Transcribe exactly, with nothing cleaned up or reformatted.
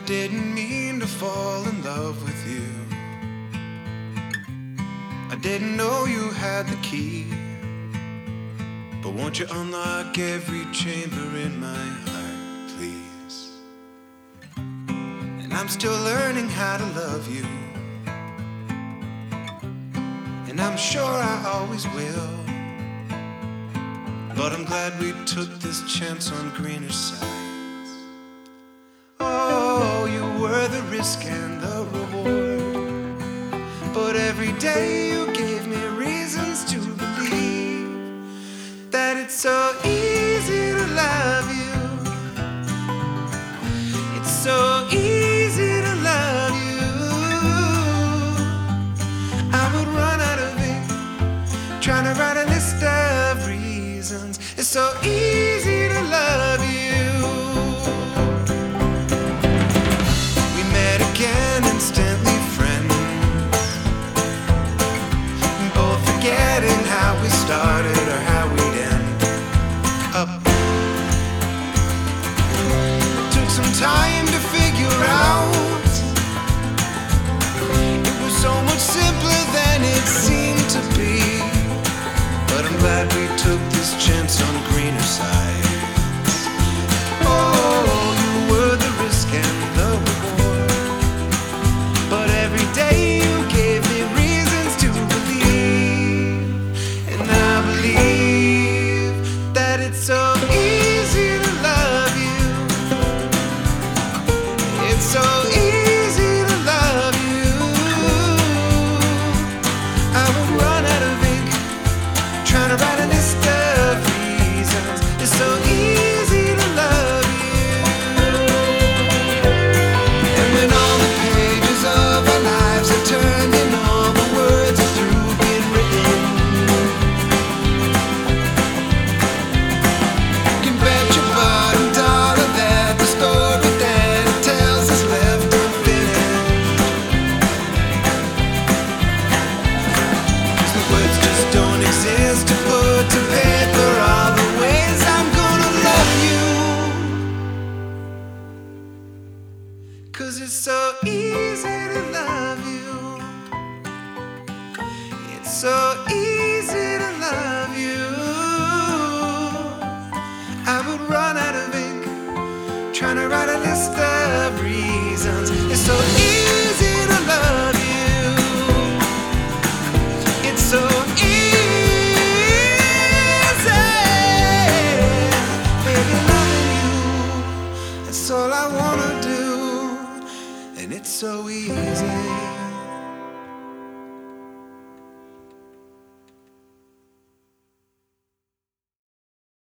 didn't mean to fall in love with you. I didn't know you had the key, but won't you unlock every chamber in my heart, please? And I'm still learning how to love you, and I'm sure I always will. But I'm glad we took this chance on greener sides. Oh, you were the risk and the reward, but every day you gave me reasons to believe that it's so easy to love you. It's so easy to love you. I would run out of ink trying to write a list of reasons. It's so easy to love you. We met again, instantly friends, both forgetting how we started or how we'd end up. Took some time to figure out it was so much simpler than it seemed to be. But I'm glad we took this chance on greener sides. Oh, you were the risk and the reward, but every day you gave me reasons to believe. And I believe that it's so easy to love you. It's so easy to love you. I would run out of ink trying to write a list of reasons. It's so easy to love you. And when all the pages of our lives are turned and all the words are through being written, you can bet your bottom dollar that the story that it tells is left unfinished. 'Cause the words just don't exist to put to paper all the ways I'm gonna love you. 'Cause it's so easy to love you. It's so easy to love you. I would run out of ink trying to write a list of reasons. It's so easy to love you. It's so easy, baby, loving you. That's all I wanna do, and it's so easy.